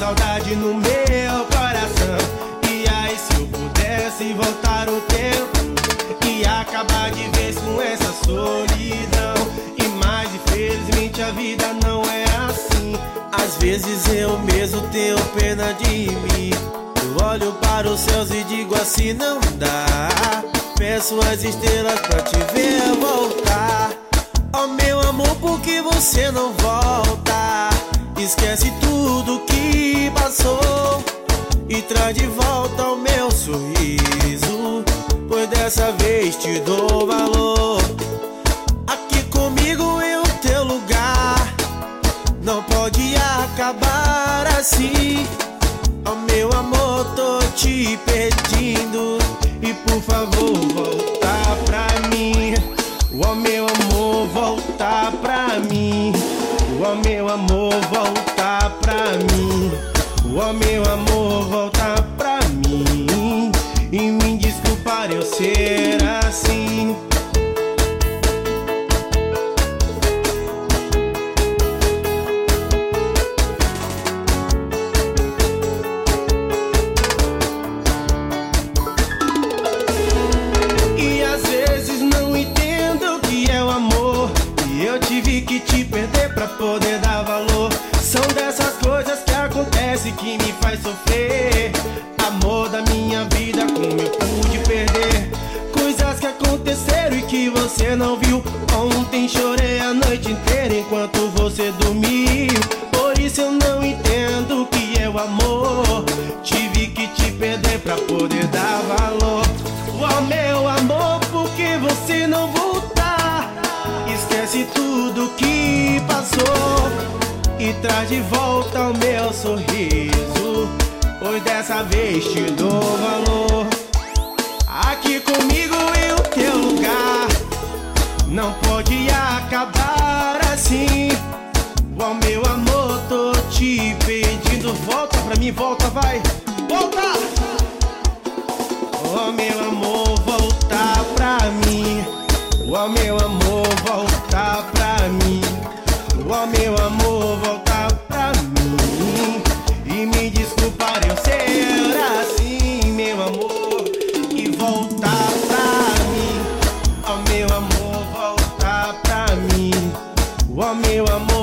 saudade no meu coração. E aí se eu pudesse voltar o tempo e acabar de vez com essa solidão. E mais infelizmente a vida não é assim. Às vezes eu mesmo tenho pena de mim. Eu olho para os céus e digo assim não dá. Peço as estrelas pra te ver voltar. Oh meu amor, por que você não volta? Esquece tudo que passou e traz de volta o meu sorriso, pois dessa vez te dou valor. Aqui comigo em o teu lugar, não pode acabar assim. Oh meu amor, tô te pedindo, e por favor volta pra mim. Oh meu amor, volta pra mim. Oh meu amor, volta pra mim. Oh meu amor, volta pra mim. E me desculpar eu ser assim. Eu tive que te perder pra poder dar valor. São dessas coisas que acontecem que me faz sofrer. Amor da minha vida, como eu pude perder. Coisas que aconteceram e que você não viu. Ontem chorei a noite inteira enquanto você dormiu. Por isso eu não entendo o que é o amor. Tive que te perder pra poder dar valor. Oh meu amor, por que você não voltar? Esquece tudo que passou e traz de volta o meu sorriso, pois dessa vez te dou valor. Aqui comigo em o teu lugar, não pode acabar assim. Oh meu amor, tô te pedindo, volta pra mim, volta, vai, volta! Oh meu amor, volta pra mim. Oh meu amor, volta pra mim. Oh meu amor, volta pra mim. E me desculpar eu ser assim, meu amor, e voltar pra mim. Oh meu amor, volta pra mim. Oh meu amor.